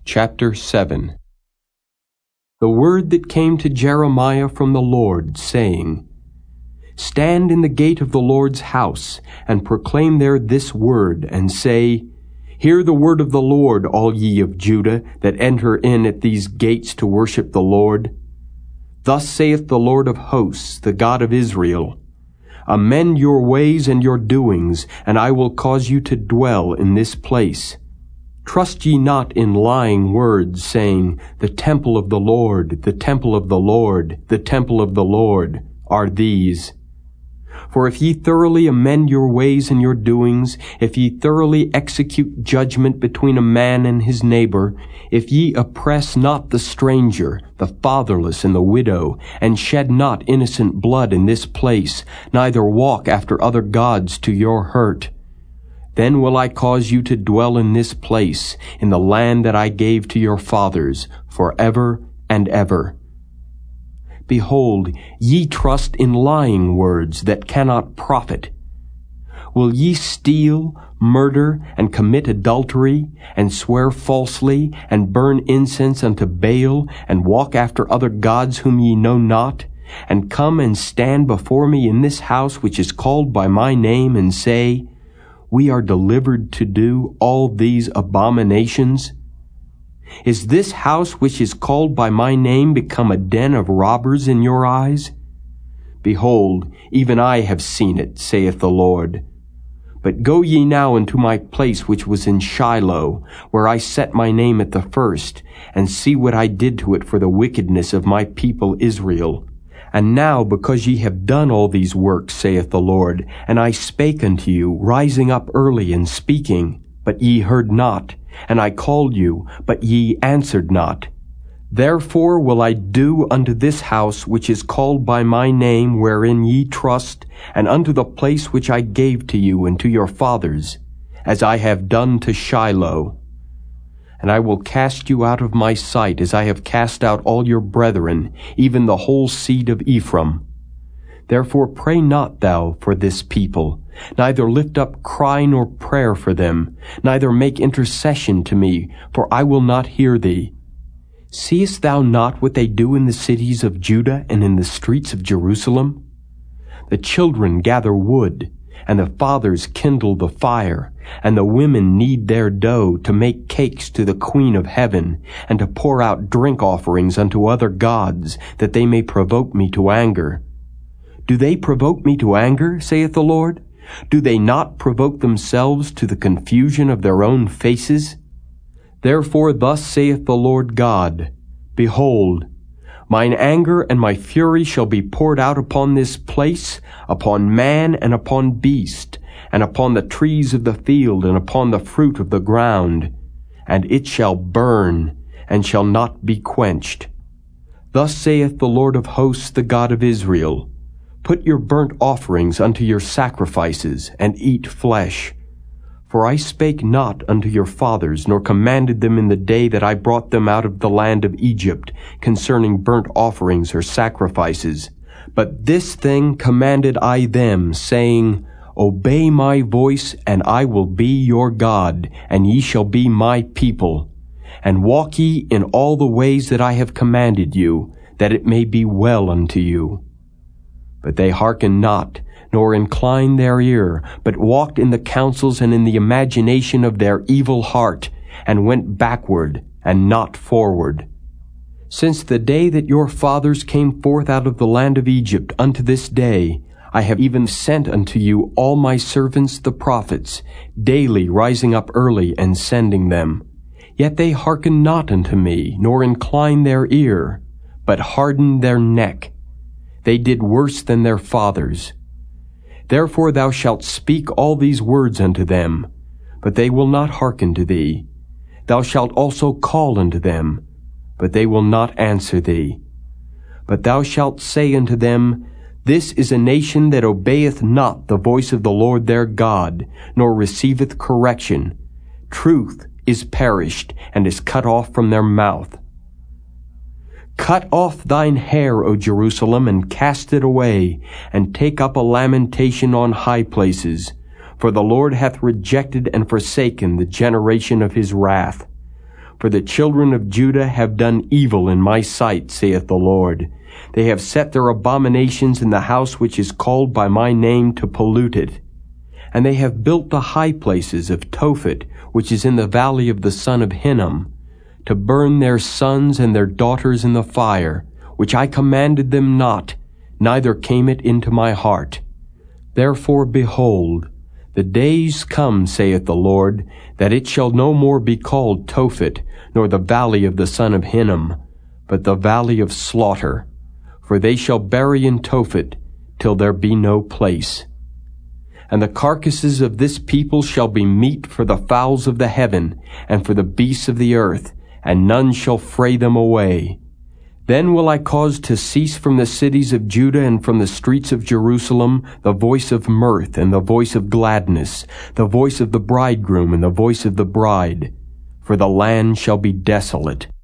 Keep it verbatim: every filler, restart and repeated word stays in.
Chapter seven. The word that came to Jeremiah from the Lord, saying, Stand in the gate of the Lord's house, and proclaim there this word, and say, Hear the word of the Lord, all ye of Judah, that enter in at these gates to worship the Lord. Thus saith the Lord of hosts, the God of Israel, Amend your ways and your doings, and I will cause you to dwell in this place. Trust ye not in lying words, saying, The temple of the Lord, the temple of the Lord, the temple of the Lord, are these. For if ye thoroughly amend your ways and your doings, if ye thoroughly execute judgment between a man and his neighbor, if ye oppress not the stranger, the fatherless, and the widow, and shed not innocent blood in this place, neither walk after other gods to your hurt, then will I cause you to dwell in this place, in the land that I gave to your fathers, forever and ever. Behold, ye trust in lying words that cannot profit. Will ye steal, murder, and commit adultery, and swear falsely, and burn incense unto Baal, and walk after other gods whom ye know not, and come and stand before me in this house which is called by my name, and say, We are delivered to do all these abominations? Is this house which is called by my name become a den of robbers in your eyes? Behold, even I have seen it, saith the Lord. But go ye now into my place which was in Shiloh, where I set my name at the first, and see what I did to it for the wickedness of my people Israel. And now, because ye have done all these works, saith the Lord, and I spake unto you, rising up early and speaking, but ye heard not, and I called you, but ye answered not. Therefore will I do unto this house which is called by my name, wherein ye trust, and unto the place which I gave to you and to your fathers, as I have done to Shiloh. And I will cast you out of my sight, as I have cast out all your brethren, even the whole seed of Ephraim. Therefore pray not thou for this people, neither lift up cry nor prayer for them, neither make intercession to me, for I will not hear thee. Seest thou not what they do in the cities of Judah and in the streets of Jerusalem? The children gather wood, and the fathers kindle the fire, and the women knead their dough to make cakes to the Queen of Heaven, and to pour out drink offerings unto other gods, that they may provoke me to anger. Do they provoke me to anger, saith the Lord? Do they not provoke themselves to the confusion of their own faces? Therefore thus saith the Lord God, Behold, mine anger and my fury shall be poured out upon this place, upon man and upon beast, and upon the trees of the field and upon the fruit of the ground, and it shall burn, and shall not be quenched. Thus saith the Lord of hosts, the God of Israel, Put your burnt offerings unto your sacrifices, and eat flesh. For I spake not unto your fathers, nor commanded them in the day that I brought them out of the land of Egypt, concerning burnt offerings or sacrifices. But this thing commanded I them, saying, Obey my voice, and I will be your God, and ye shall be my people. And walk ye in all the ways that I have commanded you, that it may be well unto you. But they hearkened not, nor inclined their ear, but walked in the counsels and in the imagination of their evil heart, and went backward and not forward. Since the day that your fathers came forth out of the land of Egypt unto this day, I have even sent unto you all my servants the prophets, daily rising up early and sending them. Yet they hearkened not unto me, nor inclined their ear, but hardened their neck. They did worse than their fathers. Therefore thou shalt speak all these words unto them, but they will not hearken to thee. Thou shalt also call unto them, but they will not answer thee. But thou shalt say unto them, This is a nation that obeyeth not the voice of the Lord their God, nor receiveth correction. Truth is perished, and is cut off from their mouth. Cut off thine hair, O Jerusalem, and cast it away, and take up a lamentation on high places. For the Lord hath rejected and forsaken the generation of his wrath. For the children of Judah have done evil in my sight, saith the Lord. They have set their abominations in the house which is called by my name to pollute it. And they have built the high places of Tophet, which is in the valley of the son of Hinnom, to burn their sons and their daughters in the fire, which I commanded them not, neither came it into my heart. Therefore, behold, the days come, saith the Lord, that it shall no more be called Tophet, nor the valley of the son of Hinnom, but the valley of slaughter. For they shall bury in Tophet, till there be no place. And the carcasses of this people shall be meat for the fowls of the heaven, and for the beasts of the earth, and none shall fray them away. Then will I cause to cease from the cities of Judah and from the streets of Jerusalem the voice of mirth and the voice of gladness, the voice of the bridegroom and the voice of the bride. For the land shall be desolate,